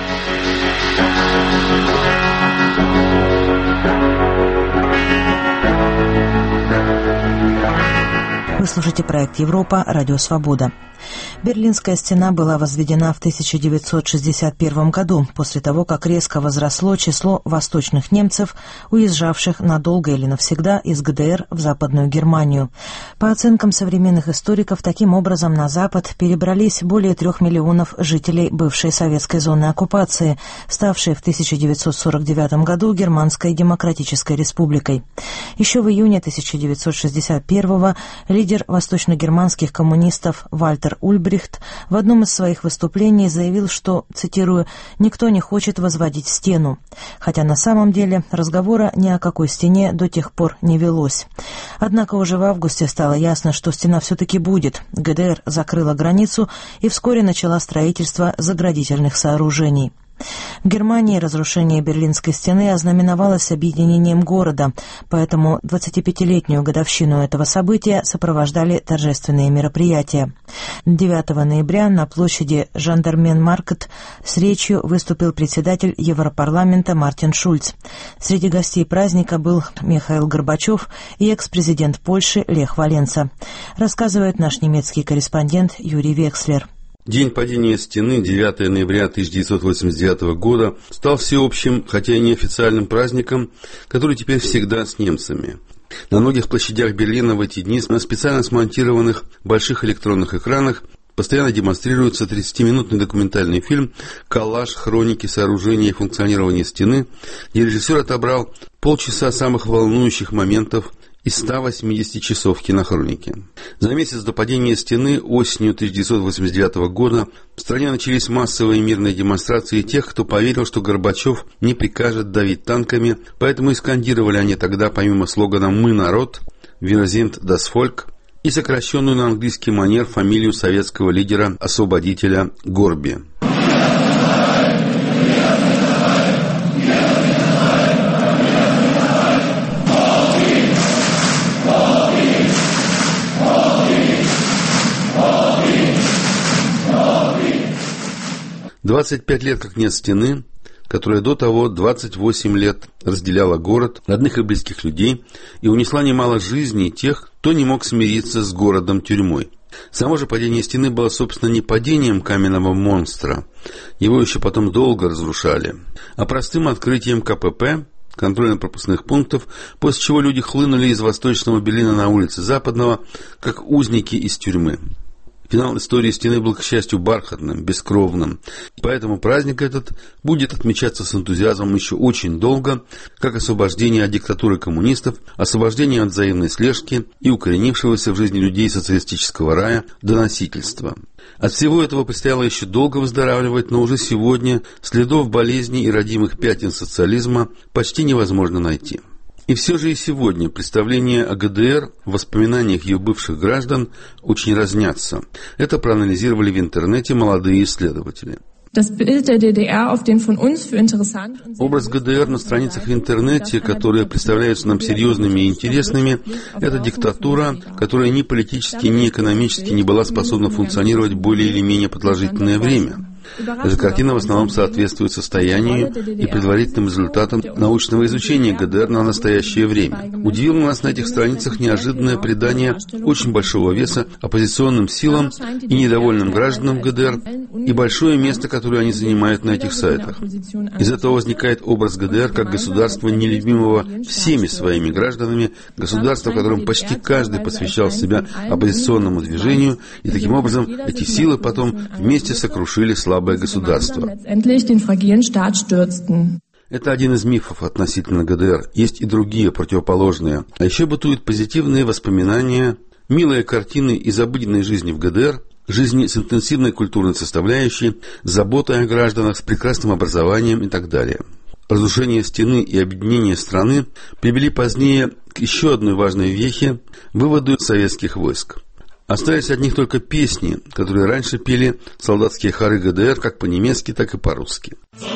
Вы слушаете проект «Европа. Радио Свобода». Берлинская стена была возведена в 1961 году, после того, как резко возросло число восточных немцев, уезжавших надолго или навсегда из ГДР в Западную Германию. По оценкам современных историков, таким образом на Запад перебрались более 3 миллионов жителей бывшей советской зоны оккупации, ставшей в 1949 году Германской Демократической Республикой. Еще в июне 1961-го лидер восточно-германских коммунистов Вальтер Ульбрихт в одном из своих выступлений заявил, что, цитирую, «никто не хочет возводить стену», хотя на самом деле разговора ни о какой стене до тех пор не велось. Однако уже в августе стало ясно, что стена все-таки будет. ГДР закрыла границу и вскоре начала строительство заградительных сооружений. В Германии разрушение Берлинской стены ознаменовалось объединением города, поэтому 25-летнюю годовщину этого события сопровождали торжественные мероприятия. 9 ноября на площади Жандарменмаркет с речью выступил председатель Европарламента Мартин Шульц. Среди гостей праздника был Михаил Горбачев и экс-президент Польши Лех Валенса, рассказывает наш немецкий корреспондент Юрий Векслер. День падения стены, 9 ноября 1989 года, стал всеобщим, хотя и неофициальным праздником, который теперь всегда с немцами. На многих площадях Берлина в эти дни на специально смонтированных больших электронных экранах постоянно демонстрируется 30-минутный документальный фильм «Коллаж хроники сооружения и функционирования стены», где режиссер отобрал полчаса самых волнующих моментов из 180 часов кинохроники. За месяц до падения стены осенью 1989 года в стране начались массовые мирные демонстрации тех, кто поверил, что Горбачев не прикажет давить танками, поэтому и скандировали они тогда, помимо слогана «Мы народ», «Wir sind das Volk» и сокращенную на английский манер фамилию советского лидера-освободителя Горби. «25 лет как нет стены», которая до того 28 лет разделяла город, родных и близких людей, и унесла немало жизней тех, кто не мог смириться с городом-тюрьмой. Само же падение стены было, собственно, не падением каменного монстра, его еще потом долго разрушали, а простым открытием КПП, контрольно-пропускных пунктов, после чего люди хлынули из Восточного Берлина на улицы Западного, как узники из тюрьмы. Финал истории стены был, к счастью, бархатным, бескровным. Поэтому праздник этот будет отмечаться с энтузиазмом еще очень долго, как освобождение от диктатуры коммунистов, освобождение от взаимной слежки и укоренившегося в жизни людей социалистического рая доносительства. От всего этого предстояло еще долго выздоравливать, но уже сегодня следов болезней и родимых пятен социализма почти невозможно найти. И все же и сегодня представления о ГДР в воспоминаниях ее бывших граждан очень разнятся. Это проанализировали в интернете молодые исследователи. Образ ГДР на страницах в интернете, которые представляются нам серьезными и интересными, это диктатура, которая ни политически, ни экономически не была способна функционировать более или менее продолжительное время. Эта картина в основном соответствует состоянию и предварительным результатам научного изучения ГДР на настоящее время. Удивило нас на этих страницах неожиданное придание очень большого веса оппозиционным силам и недовольным гражданам ГДР и большое место, которое они занимают на этих сайтах. Из этого возникает образ ГДР как государства, нелюбимого всеми своими гражданами, государства, в котором почти каждый посвящал себя оппозиционному движению, и таким образом эти силы потом вместе сокрушили слабое государство. Это один из мифов относительно ГДР. Есть и другие, противоположные. А еще бытуют позитивные воспоминания, милые картины из обыденной жизни в ГДР, жизни с интенсивной культурной составляющей, заботой о гражданах, с прекрасным образованием и так далее. Разрушение стены и объединение страны привели позднее к еще одной важной вехе – выводу советских войск. Остались от них только песни, которые раньше пели солдатские хоры ГДР как по-немецки, так и по-русски.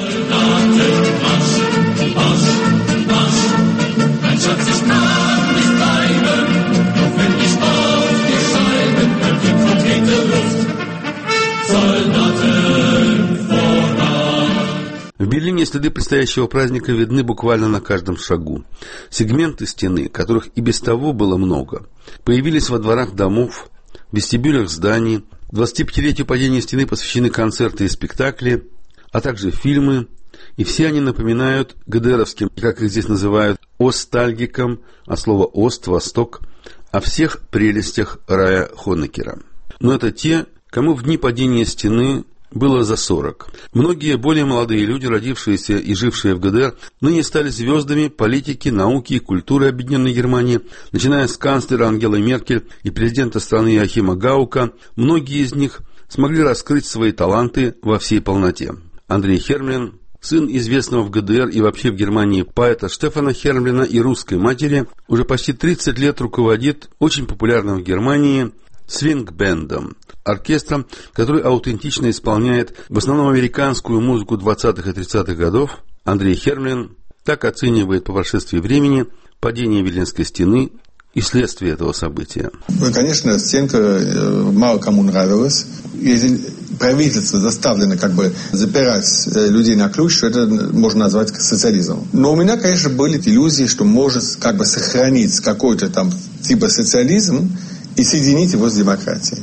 В Берлине следы предстоящего праздника видны буквально на каждом шагу. Сегменты стены, которых и без того было много, появились во дворах домов, в вестибюлях зданий. 25-летию падения стены посвящены концерты и спектакли, а также фильмы, и все они напоминают ГДРовским, как их здесь называют, остальгикам, от слова «ост», «восток», о всех прелестях рая Хонекера. Но это те, кому в дни падения стены было за 40. Многие более молодые люди, родившиеся и жившие в ГДР, ныне стали звездами политики, науки и культуры Объединенной Германии, начиная с канцлера Ангелы Меркель и президента страны Йоахима Гаука. Многие из них смогли раскрыть свои таланты во всей полноте. Андрей Хермлин, сын известного в ГДР и вообще в Германии поэта Штефана Хермлина и русской матери, уже почти 30 лет руководит очень популярным в Германии свинг-бендом, оркестром, который аутентично исполняет в основном американскую музыку 20-х и 30-х годов. Андрей Хермлин так оценивает по прошествии времени падение Берлинской стены и следствие этого события. Ну, конечно, стенка мало кому нравилась. Если правительство заставлено запирать людей на ключ, что это можно назвать социализмом. Но у меня, конечно, были иллюзии, что может сохранить какой-то там типа социализм и соединить его с демократией.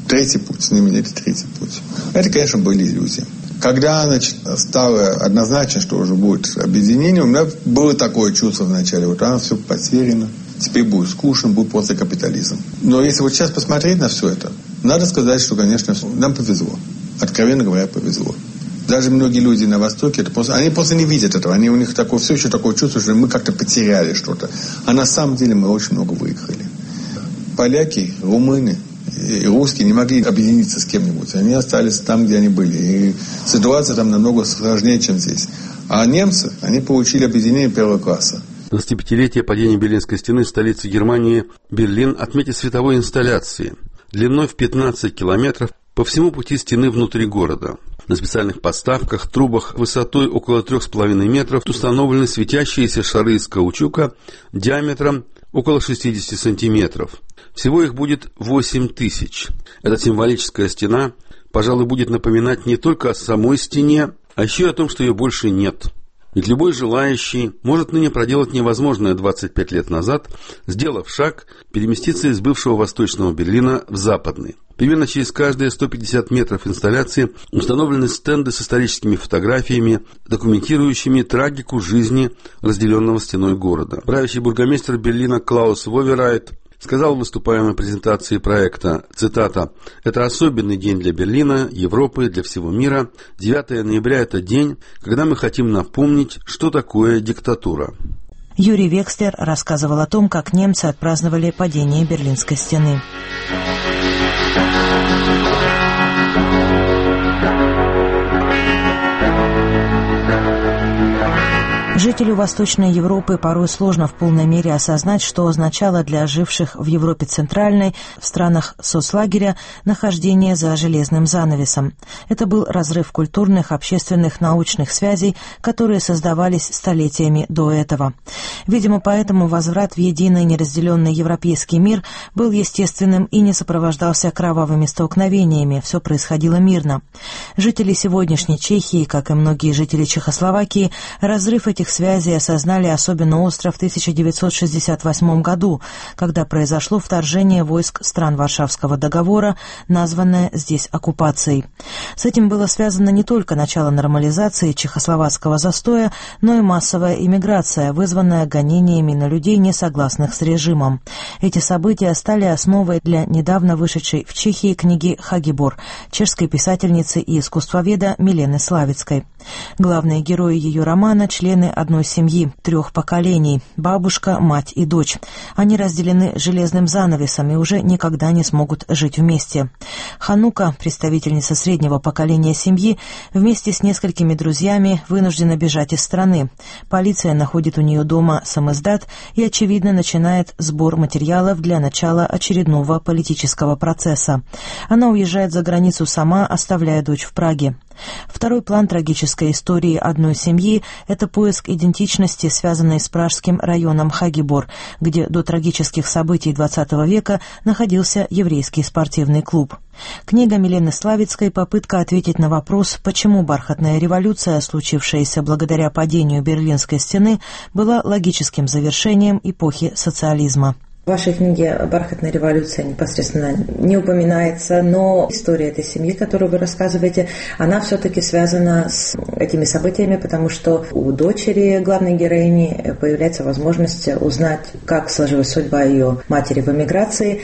третий путь, знаменитый третий путь. Это, конечно, были иллюзии. Когда, значит, стало однозначно, что уже будет объединение, у меня было такое чувство вначале, вот оно все потеряно, теперь будет скучно, будет просто капитализм. Но если вот сейчас посмотреть на все это, надо сказать, что, конечно, нам повезло. Откровенно говоря, повезло. Даже многие люди на Востоке, они просто не видят этого. У них все еще такое чувство, что мы как-то потеряли что-то. А на самом деле мы очень много выиграли. Поляки, румыны и русские не могли объединиться с кем-нибудь. Они остались там, где они были. И ситуация там намного сложнее, чем здесь. А немцы, они получили объединение первого класса. 25-летие падения Берлинской стены в столице Германии Берлин отметит световой инсталляцией длиной в 15 километров по всему пути стены внутри города. На специальных подставках, трубах высотой около 3,5 метров установлены светящиеся шары из каучука диаметром около 60 сантиметров. Всего их будет 8 тысяч. Эта символическая стена, пожалуй, будет напоминать не только о самой стене, а еще и о том, что ее больше нет. Ведь любой желающий может ныне проделать невозможное 25 лет назад, сделав шаг, переместиться из бывшего восточного Берлина в западный. Примерно через каждые 150 метров инсталляции установлены стенды с историческими фотографиями, документирующими трагику жизни разделенного стеной города. Правящий бургомистр Берлина Клаус Воверайт сказал, выступая на презентации проекта, цитата, «Это особенный день для Берлина, Европы, для всего мира. 9 ноября – это день, когда мы хотим напомнить, что такое диктатура». Юрий Векслер рассказывал о том, как немцы отпраздновали падение Берлинской стены. Жителю Восточной Европы порой сложно в полной мере осознать, что означало для живших в Европе Центральной, в странах соцлагеря, нахождение за железным занавесом. Это был разрыв культурных, общественных, научных связей, которые создавались столетиями до этого. Видимо, поэтому возврат в единый неразделенный европейский мир был естественным и не сопровождался кровавыми столкновениями, все происходило мирно. Жители сегодняшней Чехии, как и многие жители Чехословакии, разрыв этих связей осознали особенно остро в 1968 году, когда произошло вторжение войск стран Варшавского договора, названное здесь оккупацией. С этим было связано не только начало нормализации чехословацкого застоя, но и массовая иммиграция, вызванная гонениями на людей, не согласных с режимом. Эти события стали основой для недавно вышедшей в Чехии книги «Хагибор» чешской писательницы и искусствоведа Милены Славицкой. Главные герои ее романа – члены одной семьи, 3 поколений – бабушка, мать и дочь. Они разделены железным занавесом и уже никогда не смогут жить вместе. Ханука, представительница среднего поколения семьи, вместе с несколькими друзьями вынуждена бежать из страны. Полиция находит у нее дома самиздат и, очевидно, начинает сбор материалов для начала очередного политического процесса. Она уезжает за границу сама, оставляя дочь в Праге. Второй план трагической истории одной семьи – это поиск идентичности, связанной с пражским районом Хагибор, где до трагических событий XX века находился еврейский спортивный клуб. Книга Милены Славицкой – попытка ответить на вопрос, почему бархатная революция, случившаяся благодаря падению Берлинской стены, была логическим завершением эпохи социализма. В вашей книге «Бархатная революция» непосредственно не упоминается, но история этой семьи, которую вы рассказываете, она все-таки связана с этими событиями, потому что у дочери главной героини появляется возможность узнать, как сложилась судьба ее матери в эмиграции.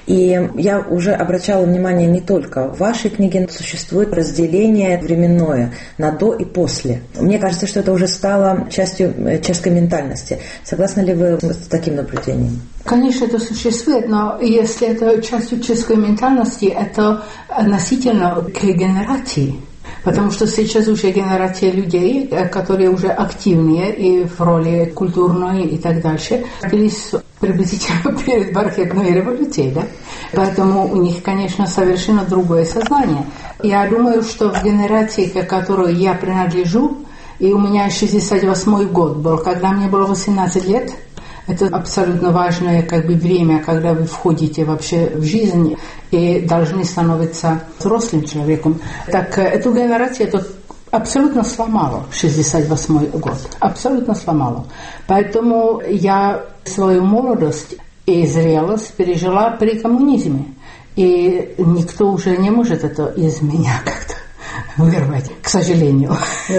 И я уже обращала внимание не только в вашей книге, существует разделение временное на «до» и «после». Мне кажется, что это уже стало частью чешской ментальности. Согласны ли вы с таким наблюдением? Конечно, это существует, но если это частью чешской ментальности, это относительно к генерации. Потому что сейчас уже генерация людей, которые уже активнее и в роли культурной и так дальше, родились приблизительно перед бархатной революцией, да? Поэтому у них, конечно, совершенно другое сознание. Я думаю, что в генерации, к которой я принадлежу, и у меня 68-й год был, когда мне было 18 лет, это абсолютно важное время, когда вы входите вообще в жизнь и должны становиться взрослым человеком. Так эту генерацию это абсолютно сломало 68-й год. Абсолютно сломало. Поэтому я свою молодость и зрелость пережила при коммунизме. И никто уже не может это из меня как-то вырвать, к сожалению.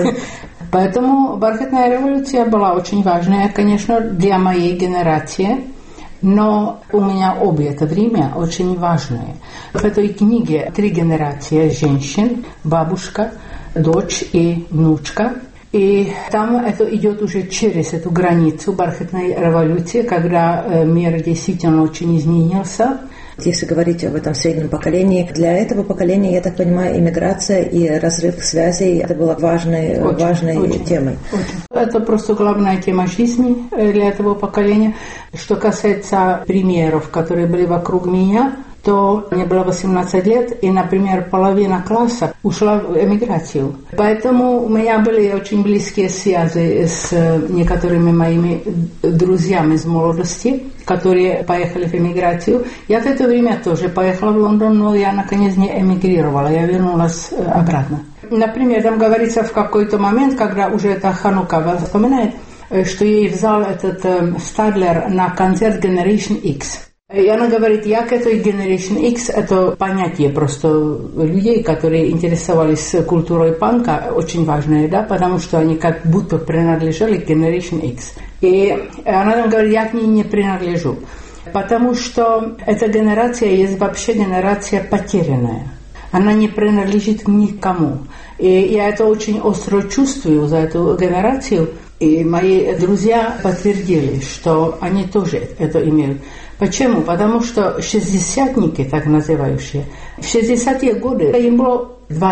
Поэтому бархатная революция была очень важная, конечно, для моей генерации, но у меня обе это время очень важные. В этой книге 3 генерации женщин: бабушка, дочь и внучка. И там это идет уже через эту границу бархатной революции, когда мир действительно очень изменился. Если говорить об этом среднем поколении, для этого поколения, я так понимаю, иммиграция и разрыв связей, это была важной темой. Это просто главная тема жизни для этого поколения. Что касается примеров, которые были вокруг меня, то мне было 18 лет, и, например, половина класса ушла в эмиграцию. Поэтому у меня были очень близкие связи с некоторыми моими друзьями из молодости, которые поехали в эмиграцию. Я в это время тоже поехала в Лондон, но я, наконец, не эмигрировала, я вернулась обратно. Например, там говорится в какой-то момент, когда уже это Ханука вспоминает, что ей взял этот Стадлер на концерт Generation X. И она говорит, як это Generation X, это понятие просто людей, которые интересовались культурой панка, очень важное, да, потому что они как будто принадлежали к Generation X. И она там говорит, я к ней не принадлежу, потому что эта генерация есть вообще генерация потерянная. Она не принадлежит к никому. И я это очень остро чувствую за эту генерацию. И мои друзья подтвердили, что они тоже это имеют. Почему? Потому что шестидесятники, так называющие, в 60-е годы им было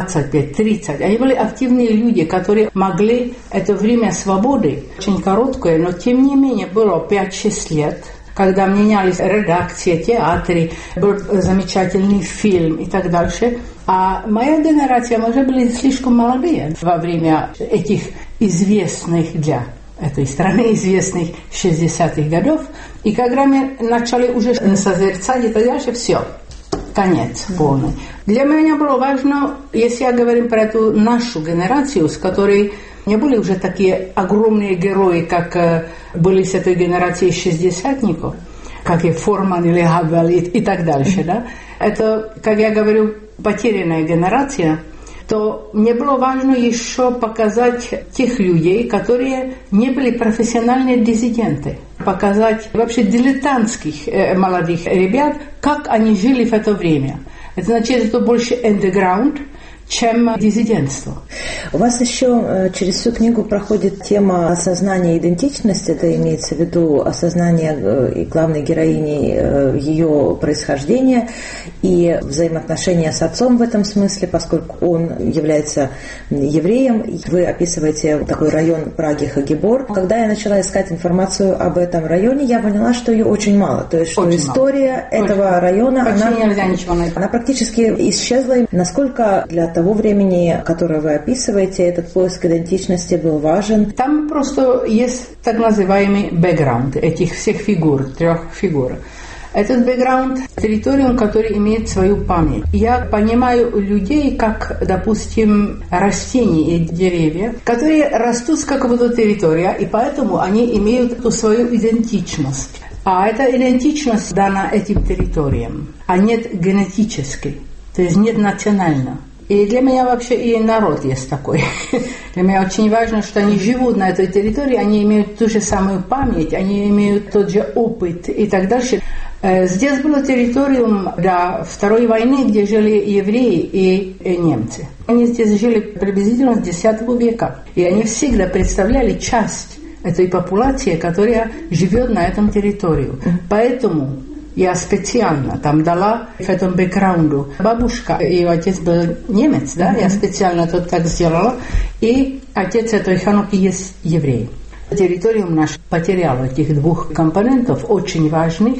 25-30. Они были активные люди, которые могли это время свободы, очень короткое, но тем не менее было 5-6 лет, когда менялись редакции, театры, был замечательный фильм и так дальше. А моя генерация, мы уже были слишком молодые во время этих известных для этой страны, известных 60-х годов. И когда мы начали уже созерцать и так дальше, все, конец полный. Для меня было важно, если я говорю про эту нашу генерацию, с которой не были уже такие огромные герои, как были с этой генерацией шестидесятников, как и Форман или Хавел и так дальше. Да? Это, как я говорю, потерянная генерация, то мне было важно еще показать тех людей, которые не были профессиональные диссиденты, показать вообще дилетантских молодых ребят, как они жили в это время. Это значит, это больше underground, чем диссидентство. У вас еще через всю книгу проходит тема осознания идентичности, это имеется в виду осознание главной героини ее происхождения и взаимоотношения с отцом в этом смысле, поскольку он является евреем. Вы описываете такой район Праги Хагибор. Когда я начала искать информацию об этом районе, я поняла, что ее очень мало. То есть, что очень история мало. Этого района, она практически исчезла. Насколько для того времени, которое вы описываете, этот поиск идентичности был важен? Там просто есть так называемый бэкграунд этих всех фигур, 3 фигур. Этот бэкграунд – территориум, который имеет свою память. Я понимаю людей, как, допустим, растения и деревья, которые растут с какого-то территория, и поэтому они имеют эту свою идентичность. А эта идентичность дана этим территориям, а нет генетической, то есть нет национально. И для меня вообще и народ есть такой. Для меня очень важно, что они живут на этой территории, они имеют ту же самую память, они имеют тот же опыт и так дальше. Здесь был территориум до Второй войны, где жили евреи и немцы. Они здесь жили приблизительно с X века. И они всегда представляли часть этой популяции, которая живет на этом территории. Поэтому я специально там дала в этом бэкграунду. Бабушка, ее отец был немец, да, я специально тут так сделала. И отец этой Хануки есть еврей. Территориум наш потерял этих 2 компонентов, очень важных,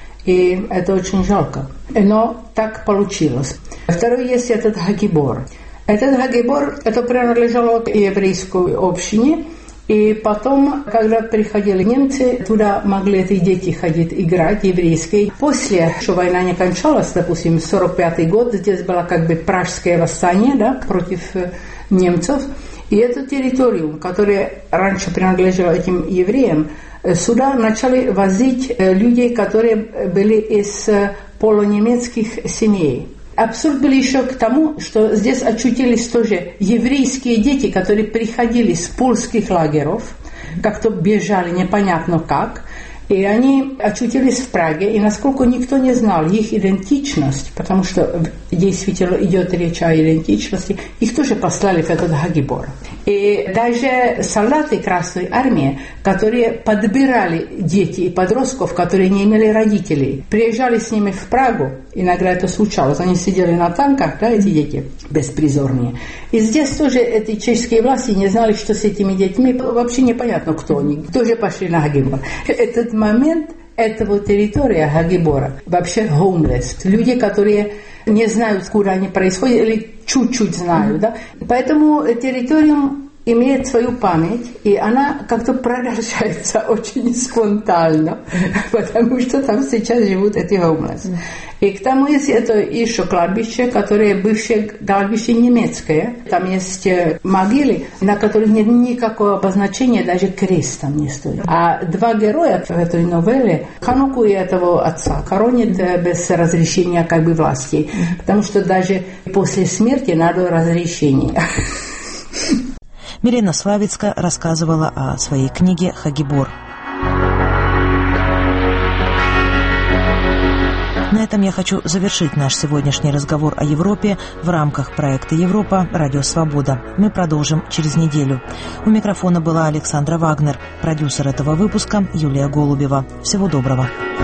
и это очень жалко. Но так получилось. Второй есть этот Хагибор. Этот Хагибор, это принадлежало к еврейской общине. И потом, когда приходили немцы, туда могли эти дети ходить играть, еврейские. После, что война не кончалась, допустим, 45-й год, здесь было как бы пражское восстание, да, против немцев. И эту территорию, которая раньше принадлежала этим евреям, сюда начали возить людей, которые были из полунемецких семей. Абсурд был еще к тому, что здесь очутились тоже еврейские дети, которые приходили с польских лагерей, как-то бежали непонятно как, и они очутились в Праге, и насколько никто не знал их идентичность, потому что действительно идет речь о идентичности, их тоже послали в этот Хагибор. И даже солдаты Красной Армии, которые подбирали дети и подростков, которые не имели родителей, приезжали с ними в Прагу, иногда это случалось, они сидели на танках, да, эти дети беспризорные. И здесь тоже эти чешские власти не знали, что с этими детьми, вообще непонятно, кто они, тоже пошли на Хагибор. Этот момент этого территория Хагибора вообще homeless, люди, которые не знают, куда они происходят, или чуть-чуть знают, да. Поэтому территориум имеет свою память, и она как-то продолжается очень спонтанно, потому что там сейчас живут эти homeless. И к тому есть это еще кладбище, которое бывшее кладбище немецкое. Там есть могилы, на которых нет никакого обозначения, даже крест там не стоит. А два героя в этой новелле, Хануку и этого отца, хоронят без разрешения как бы власти, потому что даже после смерти надо разрешение. Милена Славицкая рассказывала о своей книге «Хагибор». На этом я хочу завершить наш сегодняшний разговор о Европе в рамках проекта «Европа. Радио Свобода». Мы продолжим через неделю. У микрофона была Александра Вагнер, продюсер этого выпуска Юлия Голубева. Всего доброго.